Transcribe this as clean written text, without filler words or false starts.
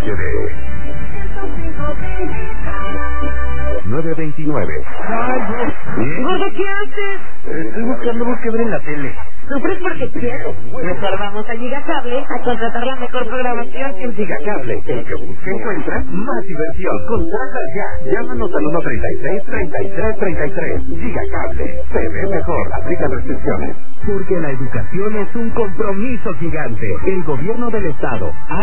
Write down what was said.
HD. 929. Gordo, ¿qué haces? Estoy buscando algo que ver en la tele. Sufres porque quiero. Mejor vamos a Gigacable a contratar la mejor programación. En Gigacable, el que busca encuentra más diversión. Contrata ya. Llámanos al 136-3333. Gigacable. Se ve mejor. Aplica restricciones. Porque la educación es un compromiso gigante. El gobierno del estado